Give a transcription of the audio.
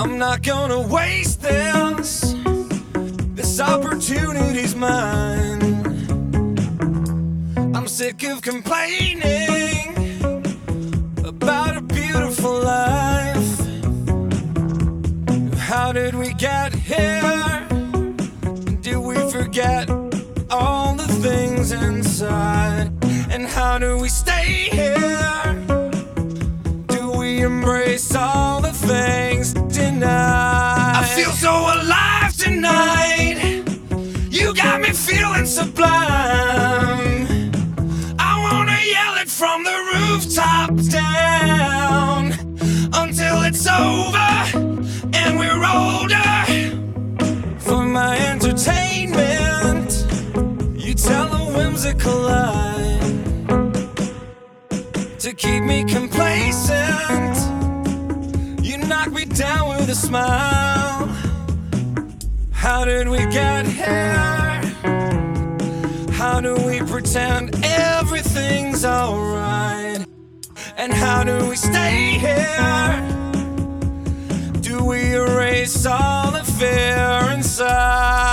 I'm not gonna waste this. This opportunity's mine. I'm sick of complaining about a beautiful life. How did we get here? Did we forget all the things inside? And how do we stay here? Do we embrace all the things denied? I feel so alive tonight. You got me feeling sublime. I wanna yell it from the rooftops down until it's over and we're older. For my entertainment, you tell a whimsical lie to keep me complacent. You knock me down with a smile. How did we get here? How do we pretend everything's alright? And how do we stay here? Do we erase all the fear inside?